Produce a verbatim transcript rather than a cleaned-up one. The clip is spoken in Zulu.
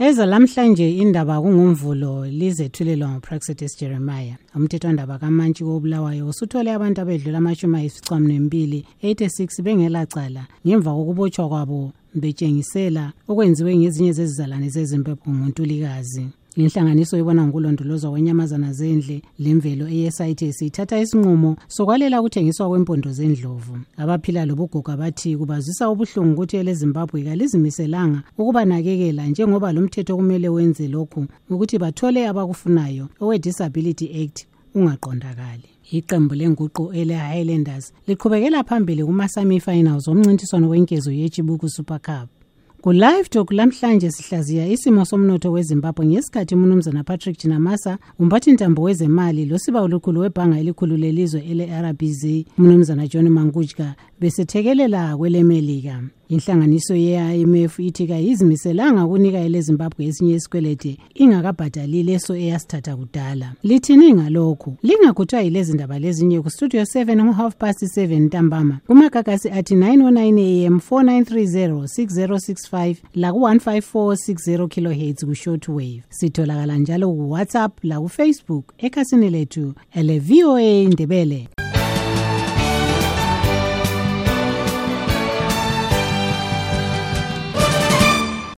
Eza lamhlanje indaba kungumvulo lizethulelwa nguPraxedis Jeremiah. Umthethwandaba kaMantshi koBulawayo usuthole abantu abedlula amashumi ayisishiyagalombili eighty-six bengela cala ngemva kokubotshwa kwabo betshengisela okwenziwe ngezinye zezizalwane zezimpepho ngoNtulikazi. Inhlanganiso ibona ngokulondolozwa kwenyamazana zendle lemvelo E S I T sithatha isinqumo sokwalela ukuthengiswa kwempondo zendlovu. Abaphila lobugoga bathi kubazisa ubuhlungu ukuthi eleZimbabwe kalizimiselanga ukubanakekela njengoba lo mthetho kumele wenze lokhu ukuthi bathole abakufunayo owe Disability Act ungaqondakali. Iqembu lenguqu ele Highlanders liqhubekela phambili kuma semi finals omncintiswano wenkezo yeChibuku Super Cup. Ku live talk lamhlanje sihlaziya isimo somnotho weZimbabwe ngesikhathi uMnumzana Patrick Chinamasa, umphathi ntambo wezemali losiba olukhulu webhanga elikhulu lelizwe ele R B Z, uMnumzana John Mangujka besethekelela kwelemelika. Inhlanganiso ye-I M F ithi kayizimiselanga ukunika eleZimbabwe esinye isikwelede ingakabhadali leso eyasithatha kudala. Lithini ngalokho? Lingakuthwa yilezindaba lezinye ku Studio seven ngo half past seven ntambama. Kumagagasi athi nine oh nine A M four nine three zero six zero six five la ku one five four six zero kilohertz ku shortwave. Sitholakala njalo ku WhatsApp la ku Facebook ekhasini lethu ele V O A Ndebele.